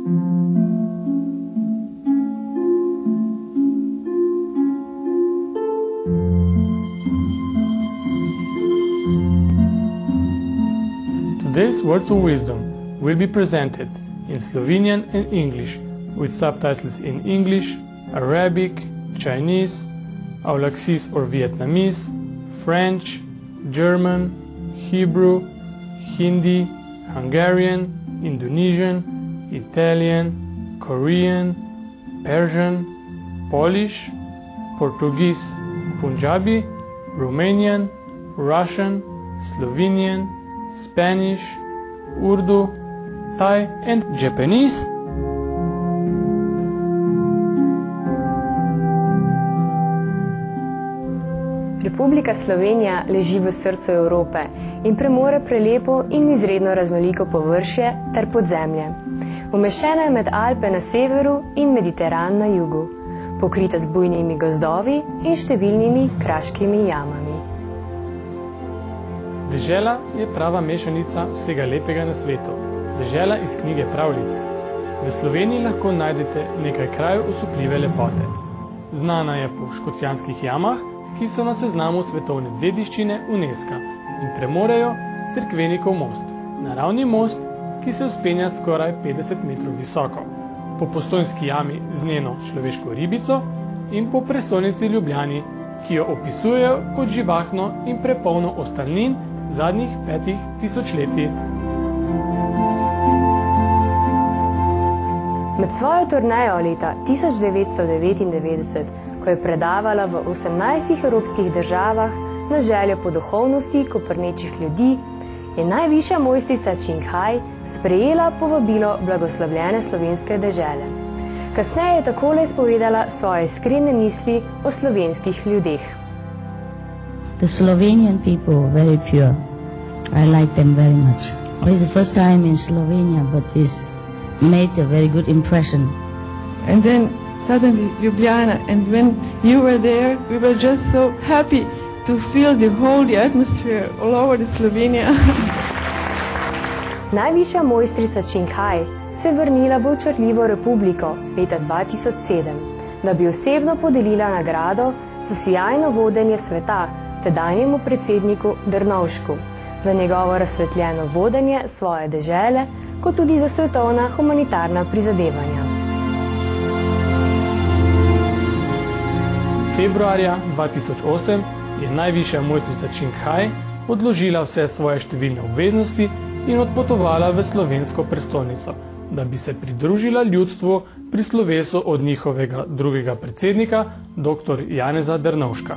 Today's Words of Wisdom will be presented in Slovenian and English, with subtitles in English, Arabic, Chinese, Aulacese or Vietnamese, French, German, Hebrew, Hindi, Hungarian, Indonesian, Italian, Korean, Persian, Polish, Portuguese, Punjabi, Romanian, Russian, Slovenian, Spanish, Urdu, Thai and Japanese. Republika Slovenija leži v srcu Evrope in premore prelepo in izredno raznoliko površje ter podzemlje. Umeščena je med Alpe na severu in Mediteran na jugu, pokrita z bujnimi gozdovi in številnimi kraškimi jamami. Dežela je prava mešanica vsega lepega na svetu. Dežela iz knjige pravljic. V Sloveniji lahko najdete nekaj krajev osupljive lepote. Znana je po Škocjanskih jamah, ki so na seznamu svetovne dediščine UNESCO in premorejo Cerkvenikov most, naravni most, ki se vzpenja skoraj 50 metrov visoko, po Postojnski jami z njeno človeško ribico in po prestolnici Ljubljani, ki jo opisujejo kot živahno in prepolno ostalnin zadnjih 5 tisočletij. Med svojo turnejo leta 1999, ko je predavala v 18 evropskih državah na željo po duhovnosti koprnečih ljudi, je najvišja mojstrica Čing Hai sprejela povabilo blagoslovljene slovenske dežele. Kasneje je takole izpovedala svoje iskrene misli o slovenskih ljudeh. The Slovenian people are very pure. I like them very much. It's the first time in Slovenia, but it's made a very good impression. And then suddenly Ljubljana, and when you were there, we were just so happy to feel the holy atmosphere all over the Slovenia. Najvišja mojstrica Čing Hai se je vrnila v očarljivo republiko leta 2007, da bi osebno podelila nagrado za sijajno vodenje sveta tedanjemu predsedniku Drnovšku, za njegovo razsvetljeno vodenje svoje dežele, kot tudi za svetovna humanitarna prizadevanja. Februarja 2008 je najvišja mojstrica Čing Hai odložila vse svoje številne obveznosti in odpotovala v slovensko prestolnico, da bi se pridružila ljudstvu pri slovesu od njihovega drugega predsednika, dr. Janeza Drnovška.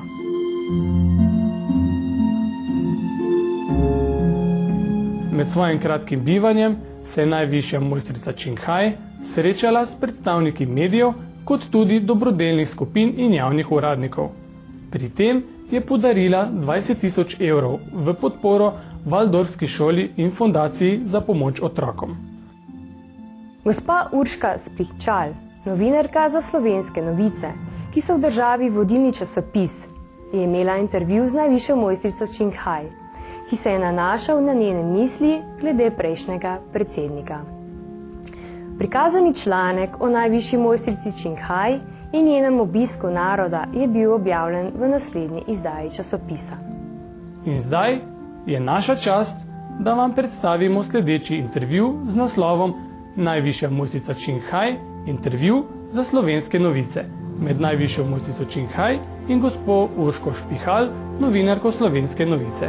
Med svojim kratkim bivanjem se je najvišja mojstrica Čing Hai srečala s predstavniki medijev kot tudi dobrodelnih skupin in javnih uradnikov. Pri tem je podarila 20 000 evrov v podporo Valdorfski šoli in fondaciji za pomoč otrokom. Gospa Urška Splihčal, novinarka za Slovenske novice, ki so v državi vodilni časopis, je imela intervju z najvišjo mojstrico Čing Hai, ki se je nanašal na njene misli glede prejšnjega predsednika. Prikazani članek o najvišji mojstrici Čing Hai in njenem obisku naroda je bil objavljen v naslednji izdaji časopisa. In zdaj je naša čast, da vam predstavimo sledeči intervju z naslovom Najvišja mojstrica Čing Hai, intervju za Slovenske novice, med najvišjo mojstrico Čing Hai in gospo Urško Špihal, novinarko Slovenske novice.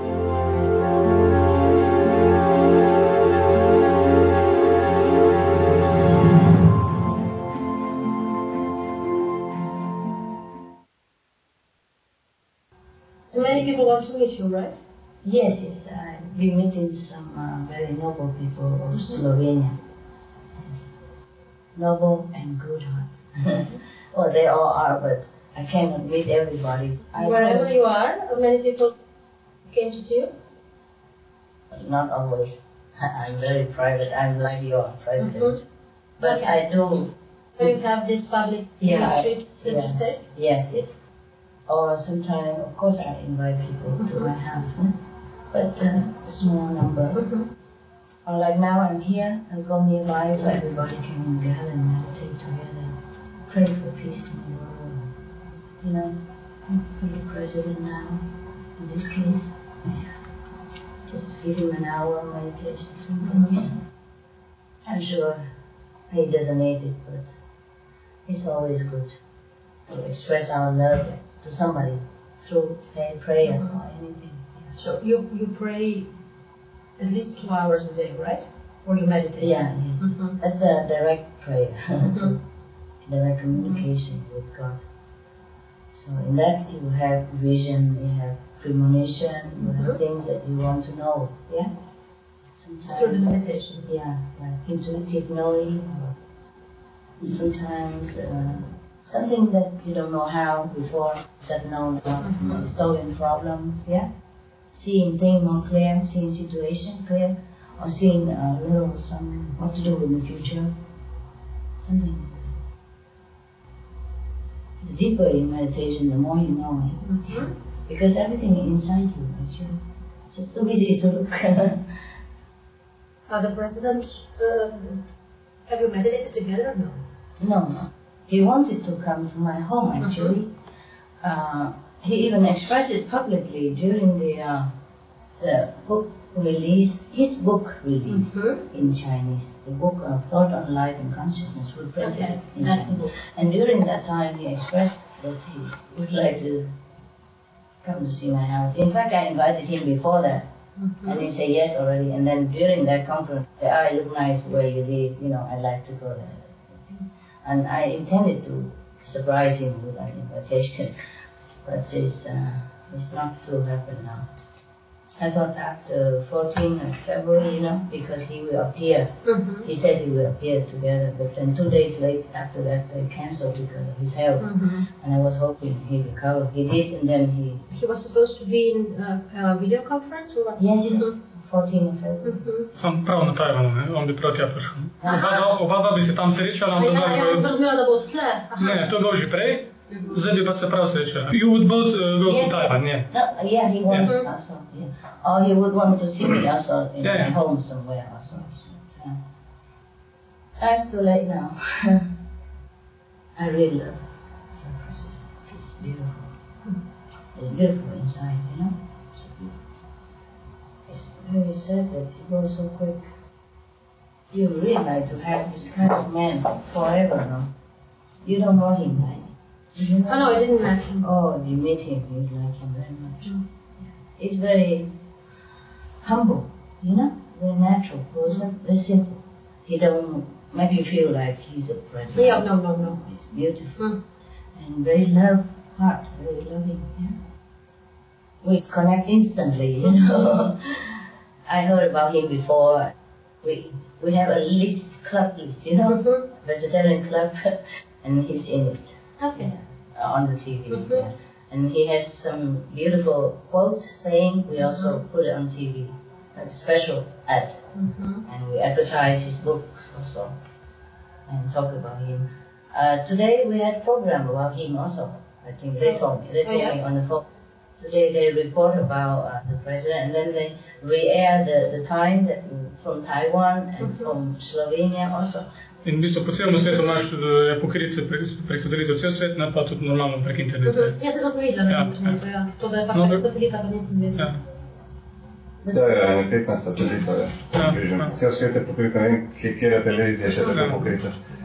Many people want to meet you, right? Yes, I've been meeting some very noble people of Slovenia. Yes. Noble and good heart. Well, they all are, but I cannot meet everybody. Wherever you are, many people came to see you? Not always. I'm very private. I'm like your president. But okay. I do. So you have this public streets, as you say? Yes. Or sometimes, of course, I invite people to my house, but a small number. Or like now I'm here, I'll go nearby so everybody can gather and meditate together. Pray for peace in the world. You know, for the president now, in this case. Yeah. Just give him an hour meditation, something. Yeah. I'm sure he doesn't need it, but it's always good to express our love to somebody through prayer or anything. Yeah. So you pray at least 2 hours a day, right? Or you meditate? Yeah, yes. That's a direct prayer, direct communication with God. So in that you have vision, you have premonition, you have things that you want to know. Yeah. Sometimes through the meditation. Yeah, like intuitive knowing, or sometimes something that you don't know how before, that know about solving problems. Yeah. Seeing things more clear, seeing situation clear, or seeing a little what to do in the future, something. The deeper in meditation, the more you know it, because everything is inside you actually. Just too easy to look. The president, have you meditated together? No. No. He wanted to come to my home actually. He even expressed it publicly during the book release, his book release in Chinese, the book of Thought on Life and Consciousness, we printed in Chinese. And during that time he expressed that he would like to come to see my house. In fact, I invited him before that, and he said yes already. And then during that conference, he said, "I look nice where you live, you know, I like to go there." And I intended to surprise him with an invitation. But it's not to happen now. I thought after 14th of February, you know, because he will appear. He said he will appear together, but then 2 days late after that they cancelled because of his health. And I was hoping he'd recover. He did, and then he was supposed to be in a video conference or what? Yes, 14th of February. Sam prav na Tajvanu, ne? On bi prav tja prišel. Oba bi se tam srečala, ampak jaz sem razumela, da bo tle. Ne, to je bilo že prej. Zdaj bi pa se prav srečala. You would both go to Taiwan, yeah? No, yeah, he wanted also, yeah. Or he would want to see me also in my home somewhere also. So, that's too late now. I really love the president. It's beautiful. It's beautiful inside, you know? It's beautiful. It's very sad that he goes so quick. You really like to have this kind of man forever, no? You don't know him, right? You know? Oh no, I didn't meet him. Oh, if you meet him, you'd like him very much. Yeah. He's very humble, you know? Very natural person, very simple. He don't make you feel like he's a president. Yeah, no. He's beautiful. And very loved heart, very loving, yeah? We connect instantly, you know? I heard about him before. We have a list, club list, you know? Vegetarian club, and he's in it. Okay. On the TV, yeah. And he has some beautiful quotes saying, we also put it on TV, like special ad. And we advertise his books also, and talk about him. Today we had a program about him also. I think they told me me on the phone. Today they report about the president, and then they re-air the time that from Taiwan and from Slovenia also. In v bistvu po celem svetu naš je pokrit prek satelitov cel svet, ne pa tudi normalno prek interneta. Jaz se to sem videla na internetu, ja. To, da je pa prek satelita, pa nisem videla. Ja, 15 satelitov je. Cel svet je pokrit, ne vem, kjer je televizija še tako pokrita.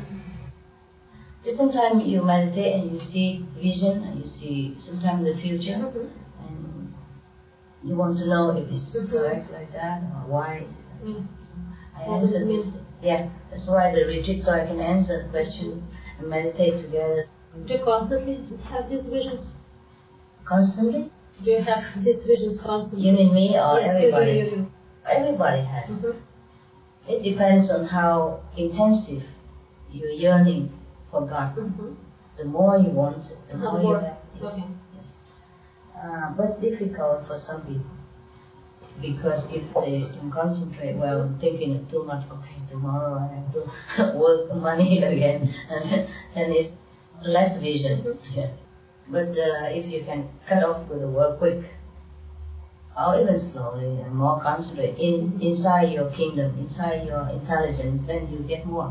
Sometimes you meditate and you see vision, and you see sometimes the future, and you want to know if it's correct like that, or why is it like that. So I answer this. Yeah, that's why the retreat, so I can answer the question and meditate together. Do you constantly have these visions? Constantly? Do you have these visions constantly? You mean me or yes, everybody? You. Everybody has. It depends on how intensive you're yearning for God. The more you want it, the more you have. Yes. But difficult for some people. Because if they can concentrate well, thinking too much, okay, tomorrow I have to work money again, and then it's less vision. Yeah. But if you can cut off with the work quick, or even slowly and more concentrate inside your kingdom, inside your intelligence, then you get more.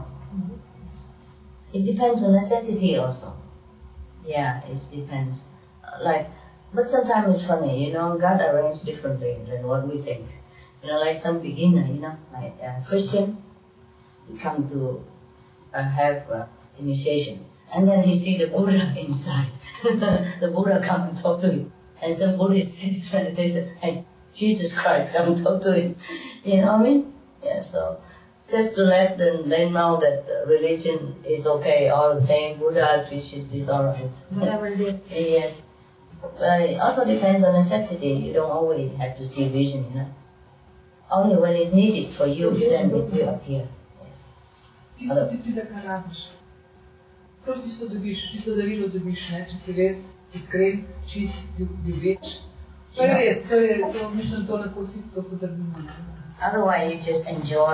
It depends on necessity also. Yeah, it depends. But sometimes it's funny, God arranged differently than what we think. Like some beginner, like a Christian, he come to have initiation, and then he see the Buddha inside. The Buddha come and talk to him, and some Buddhist sits meditation, and Jesus Christ come and talk to him. You know what I mean? Yeah. So just to let them know that religion is okay, all the same. Buddha teaches is all right. Whatever it is. Yes. But it also depends on necessity. You don't always have to see vision, Only when it's needed for you, then it will appear. Tisto ti pride, kar rabiš. Prav tisto dobiš, tisto darilo dobiš, če si res iskren, čist, ljubeč. To je res, mislim, to lahko vsi to potrdimo. Otherwise you just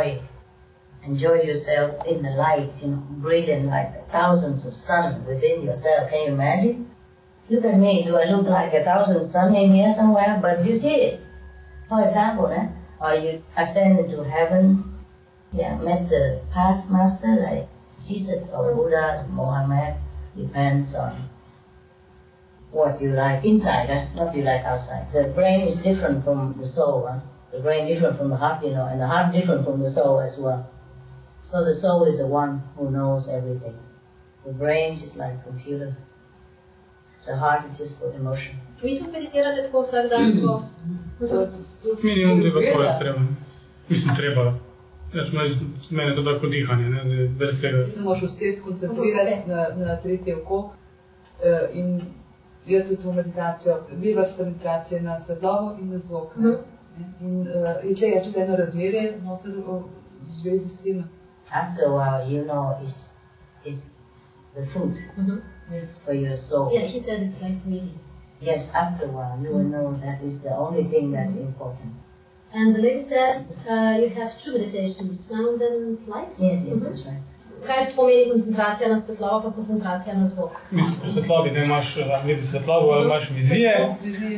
enjoy yourself in the light, brilliant light, thousands of sun within yourself. Can you imagine? Look at me, do I look like 1,000 sun in here somewhere? But you see it. For example, or you ascended to heaven, met the past master like Jesus or Buddha, Mohammed, depends on what you like inside, what you like outside. The brain is different from the soul, the brain different from the heart, and the heart different from the soul as well. So the soul is the one who knows everything. The brain is like computer. The heart is just for emotion. Vi tu meditirate tako vsak dan? Minimum 2 hoje treba. Mislim, treba. Mene to tako dihanje, brez tega. Ti se moraš vse skoncentrirati na tretje oko in je tudi to meditacijo, dve vrste meditacije na svetlobo in na zvok. In je tudi eno razmerje noter v zvezi s tem. After a while, is the food for your soul. Yeah, he said it's like breathing. Yes, after a while, you will know that is the only thing that's important. And the lady says you have two meditations, sound and light? Yes, that's right. Kaj pomeni koncentracija na svetlobo pa koncentracija na zvok? Mislim, pri svetlobi, da imaš vidi svetlobo, ali imaš vizije.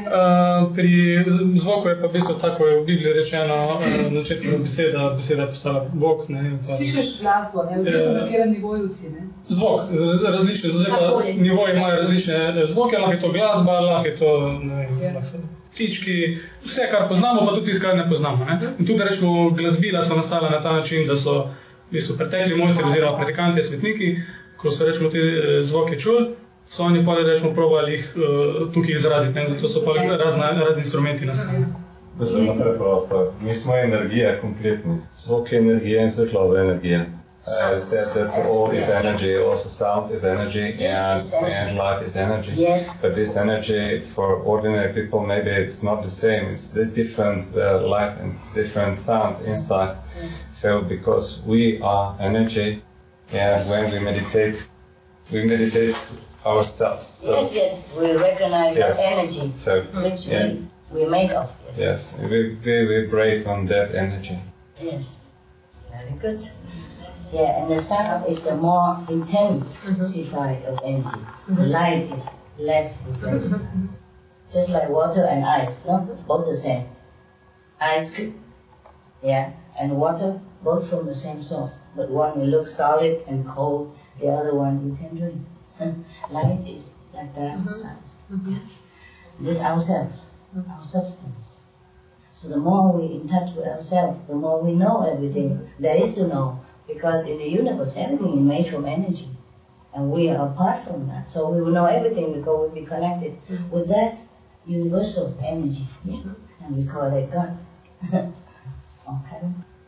Pri zvoku je pa v bistvu tako, je v Bibliji rečeno, na začetku beseda postala Bog. Slišiš glasbo, v bistvu na katerem nivoju si, Zvok, različne, nivoji imajo različne zvoke, lahko je to glasba, lahko je to, ptički, vse, kar poznamo, pa tudi tisto, kar ne poznamo. In tudi, rečemo, glasbila so nastala na ta način, da so pretekli mojstri oziroma pratikanti, svetniki, ko so, rečemo, te zvoke čuli, so oni pa, rečemo, probali jih tukaj izraziti, zato so pa razni instrumenti nastali. Zelo preprosto. Mi smo energija kompletni. Zvok je energija in svetloba je energija. I said that all is energy, also sound is energy, and light is energy. Yes. But this energy, for ordinary people, maybe it's not the same. It's different light and different sound inside. So because we are energy, when we meditate ourselves. So Yes, we recognize that energy, so, which we made of. Yes, we vibrate on that energy. Yes, very good. Yeah, and the sound is the more intensified of energy. The light is less intensive. Just like water and ice, both the same. Ice, and water, both from the same source. But one will look solid and cold, the other one you can drink. Light is like that. This is ourselves, our substance. So the more we in touch with ourselves, the more we know everything there is to know. Because in the universe, everything is made from energy. And we are apart from that. So we will know everything because we'll be connected with that universal energy. And we call it God. Okay.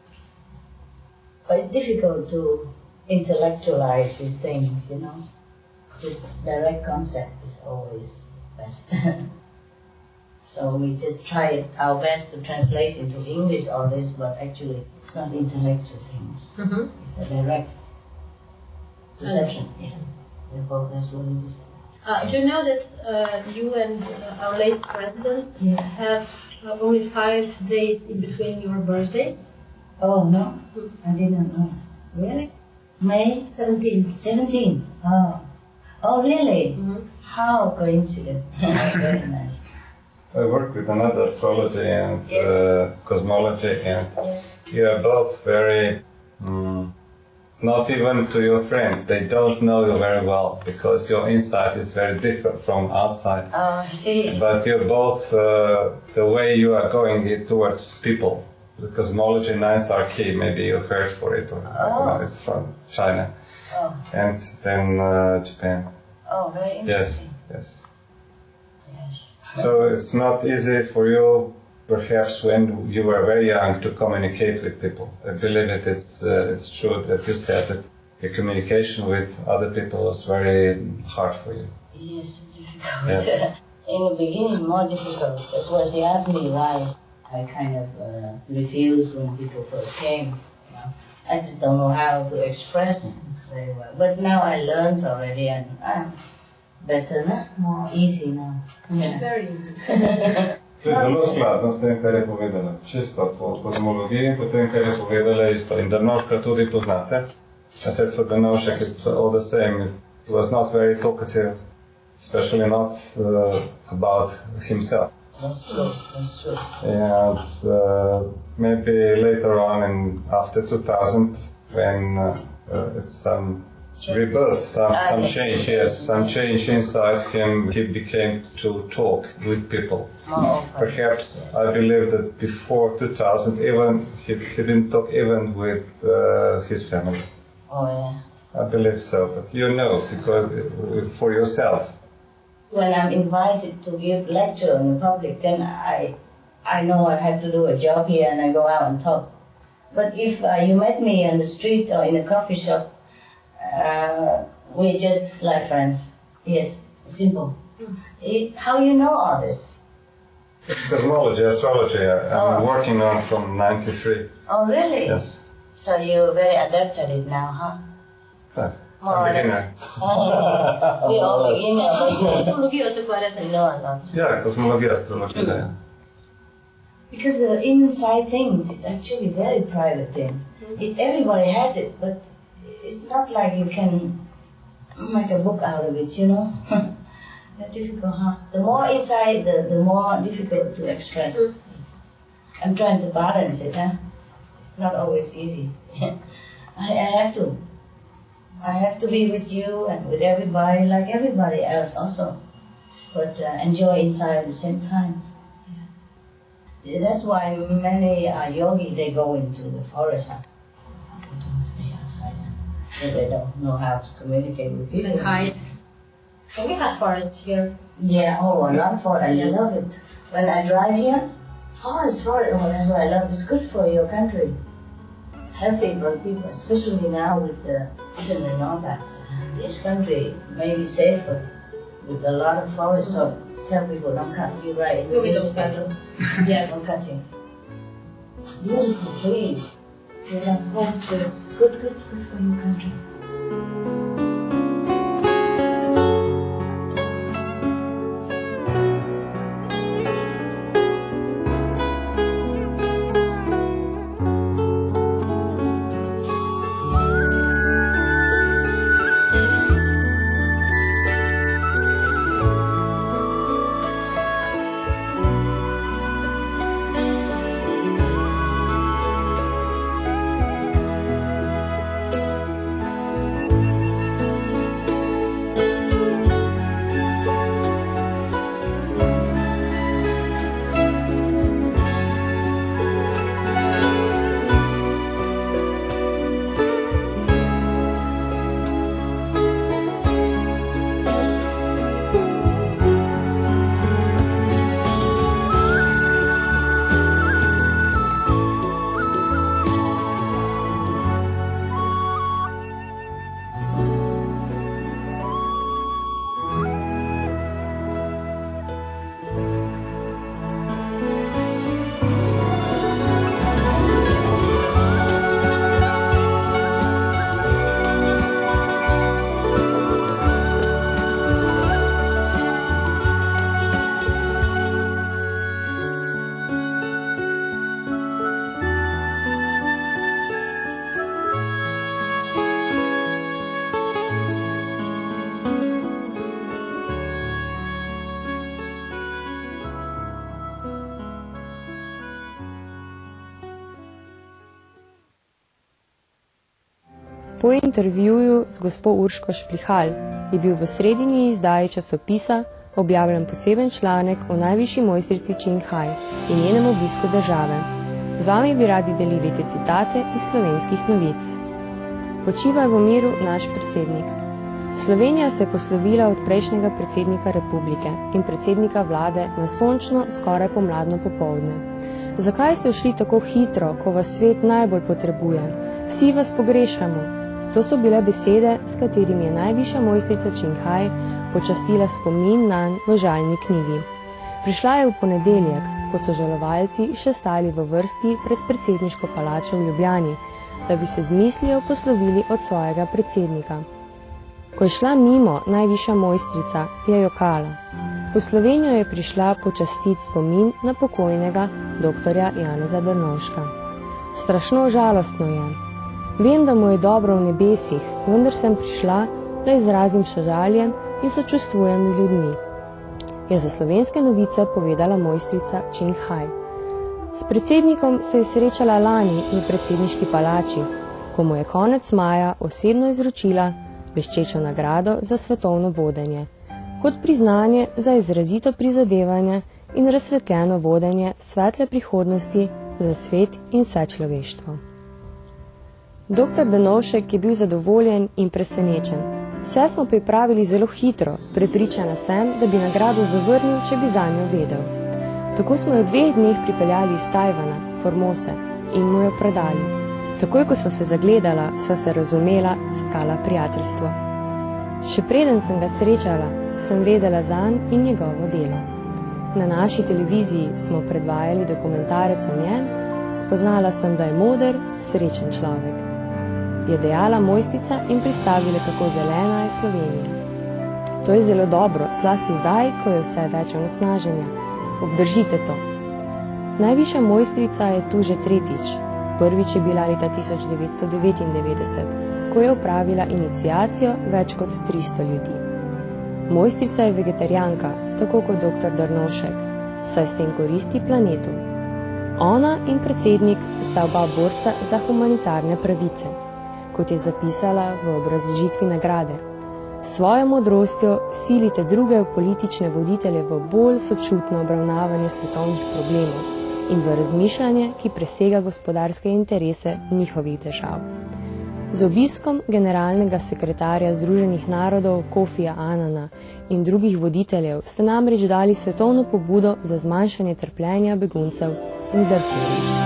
But it's difficult to intellectualize these things, This direct concept is always best. So we just try our best to translate into English all this, but actually it's not intellectual things. It's a direct perception. Therefore, that's what it is. Do you know that you and our late president have only 5 days in between your birthdays? Oh, no. I didn't know. Really? May 17. 17? Oh, really? How coincident. Very nice. I work with another astrology and cosmology, and you are both very, not even to your friends, they don't know you very well, because your inside is very different from outside. Oh, see. But you're both, the way you are going it towards people. The cosmology 9-star key, maybe you heard for it, or it's from China. Oh. And then Japan. Oh, very interesting. Yes. Yes. So it's not easy for you, perhaps when you were very young, to communicate with people. I believe it's true that you said that the communication with other people was very hard for you. Yes, difficult. Yes. In the beginning, more difficult. That's why she asked me why I kind of refused when people first came. You know? I just don't know how to express very well. But now I learned already, and I'm better, no? More easy now. Yeah. Very easy. To je zelo skladno s tem, kar je povedala. Čisto po kozmologiji in potem, kar je povedala isto. In Drnovška tudi poznate. I said for Drnovšek it's all the same. It was not very talkative, especially not about himself. That's true, that's true. And maybe later on, after 2000, when it's some rebirth, some change, yes, some change inside him, he became to talk with people. Perhaps I believe that before 2000, even he didn't talk even with his family. Oh yeah. I believe so, but you know, because for yourself. When I'm invited to give lecture in the public, then I know I have to do a job here and I go out and talk. But if you met me on the street or in a coffee shop, we're just like friends. Yes, simple. How you know all this? It's cosmology, astrology. I'm working on from '93. Oh, really? Yes. So you're very adept at it now, huh? Right. I'm beginner. We all beginner. Astrologija se ukvarjate? We know a lot. Yeah, cosmology, astrology. Yeah. Because inside things is actually very private things. Everybody has it, but it's not like you can make a book out of it, you know? That's difficult, huh? The more inside, the more difficult to express. I'm trying to balance it, huh? It's not always easy. I have to be with you and with everybody, like everybody else also. But enjoy inside at the same time. Yeah. That's why many yogi, they go into the forest. They don't stay outside. So they don't know how to communicate with people. And hide. And we have forests here. Yeah, a lot of forest. I love it. When I drive here, forest. Oh, that's what I love. It's good for your country. Healthy for people, especially now with the vision and all that. This country may be safer with a lot of forests. So tell people, don't cut. You're right. No, we don't cut them. Yes. No cutting. Beautiful trees. You have home trees. Good for your country. Po intervjuju z gospo Urško Šplihal je bil v sredini izdaji časopisa objavljen poseben članek o najvišji mojstrici Čing Hai in njenem obisku države. Z vami bi radi delili te citate iz slovenskih novic. Počivaj v miru naš predsednik. Slovenija se je poslovila od prejšnjega predsednika republike in predsednika vlade na sončno, skoraj pomladno popoldne. Zakaj ste šli tako hitro, ko vas svet najbolj potrebuje? Vsi vas pogrešamo. To so bile besede, s katerimi je najvišja mojstrica Čing Hai počastila spomin nanj v žalni knjigi. Prišla je v ponedeljek, ko so žalovalci še stali v vrsti pred predsedniško palačo v Ljubljani, da bi se z mislijo poslovili od svojega predsednika. Ko je šla mimo najvišja mojstrica, je jokala. V Slovenijo je prišla počastiti spomin na pokojnega doktorja Janeza Drnovška. Strašno žalostno je. Vem, da mu je dobro v nebesih, vendar sem prišla, da izrazim sožalje in sočustvujem z ljudmi, je za Slovenske novice povedala mojstrica Čing Hai. S predsednikom se je srečala lani v predsedniški palači, ko mu je konec maja osebno izročila bleščečo nagrado za svetovno vodenje, kot priznanje za izrazito prizadevanje in razsvetljeno vodenje svetle prihodnosti za svet in vse človeštvo. Dr. Drnovšek je bil zadovoljen in presenečen. Vse smo pripravili zelo hitro, prepričana sem, da bi nagrado zavrnil, če bi zanjo vedel. Tako smo jo v 2 dneh pripeljali iz Tajvana, Formose, in mu jo predali. Takoj, ko sva se zagledala, sva se razumela, stkala prijateljstvo. Še preden sem ga srečala, sem vedela zanj in njegovo delo. Na naši televiziji smo predvajali dokumentarec o njem, spoznala sem, da je moder, srečen človek, je dejala mojstrica in pristavila, kako zelena je Slovenija. To je zelo dobro, zlasti zdaj, ko je vse več onesnaženja. Obdržite to. Najvišja mojstrica je tu že 3. Prvič je bila leta 1999, ko je opravila iniciacijo več kot 300 ljudi. Mojstrica je vegetarijanka, tako kot dr. Drnovšek, saj s tem koristi planetu. Ona in predsednik sta oba borca za humanitarne pravice, kot je zapisala v obrazložitvi nagrade. Svojo modrostjo silite druge politične voditelje v bolj sočutno obravnavanje svetovnih problemov in v razmišljanje, ki presega gospodarske interese njihovih držav. Z obiskom generalnega sekretarja Združenih narodov Kofija Anana in drugih voditeljev ste namreč dali svetovno pobudo za zmanjšanje trpljenja beguncev in Darfurja.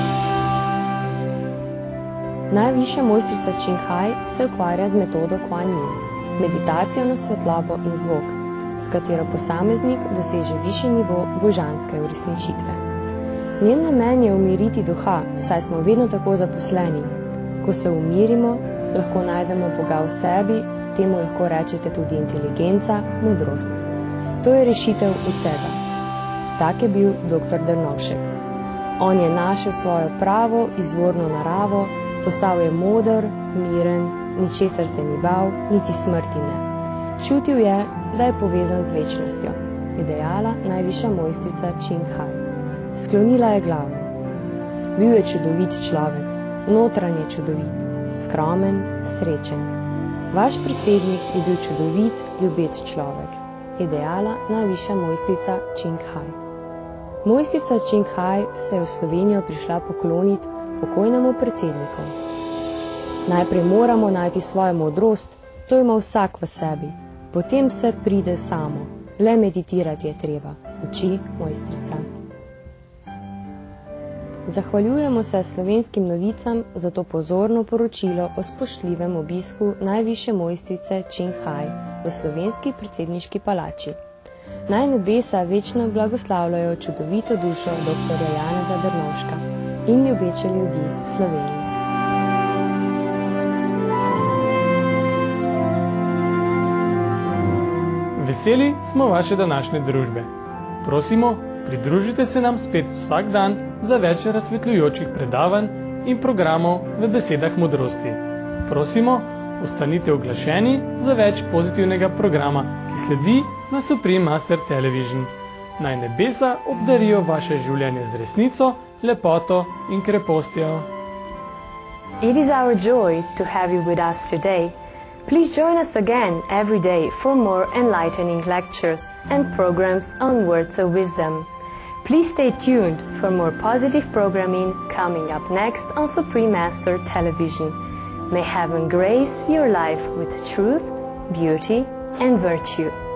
Najvišja mojstrica Čing Hai se ukvarja z metodo Kuan Yin, meditacijo na svetlobo in zvok, s katero posameznik doseže višji nivo božanske uresničitve. Njen namen je umiriti duha, saj smo vedno tako zaposleni. Ko se umirimo, lahko najdemo Boga v sebi, temu lahko rečete tudi inteligenca, modrost. To je rešitev vsega. Tak je bil dr. Drnovšek. On je našel svojo pravo, izvorno naravo, postal je moder, miren, ničesar se ni bal, niti smrti ne. Čutil je, da je povezan z večnostjo, je dejala najvišja mojstrica Čing Hai. Sklonila je glavo. Bil je čudovit človek, notranje čudovit, skromen, srečen. Vaš predsednik je bil čudovit, ljubeč človek, je dejala najvišja mojstrica Čing Hai. Mojstrica Čing Hai se je v Slovenijo prišla pokloniti pokojnemu predsedniku. Najprej moramo najti svojo modrost, to ima vsak v sebi. Potem se pride samo. Le meditirati je treba, uči mojstrica. Zahvaljujemo se Slovenskim novicam za to pozorno poročilo o spoštljivem obisku najvišje mojstrice Čing Hai v slovenski predsedniški palači. Naj nebesa večno blagoslavljajo čudovito dušo dr. Janeza Drnovška in ljubeče ljudi Slovenije. Veseli smo vaše današnje družbe. Prosimo, pridružite se nam spet vsak dan za več razsvetljujočih predavanj in programov v besedah modrosti. Prosimo, ostanite oglašeni za več pozitivnega programa, ki sledi na Supreme Master Television. Naj nebesa obdarijo vaše življenje z resnico, lepoto in krepostjo. It is our joy to have you with us today. Please join us again every day for more enlightening lectures and programs on words of wisdom. Please stay tuned for more positive programming coming up next on Supreme Master Television. May heaven grace your life with truth, beauty, and virtue.